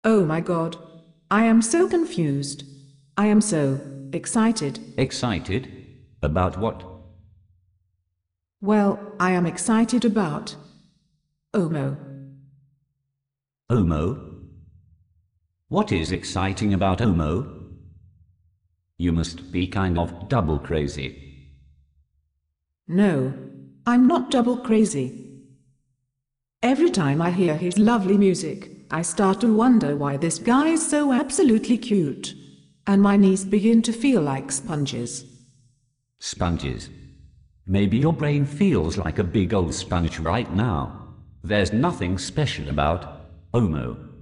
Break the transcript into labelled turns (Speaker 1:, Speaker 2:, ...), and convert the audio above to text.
Speaker 1: Oh my God. I am so confused. I am so excited.
Speaker 2: Excited? About what?
Speaker 1: Well, I am excited about Omo.
Speaker 2: Omo? What is exciting about Omo? You must be kind of double crazy.
Speaker 1: No, I'm not double crazy. Every time I hear his lovely music, I start to wonder why this guy is so absolutely cute. And my knees begin to feel like sponges.
Speaker 2: Sponges. Maybe your brain feels like a big old sponge right now. There's nothing special about Omo.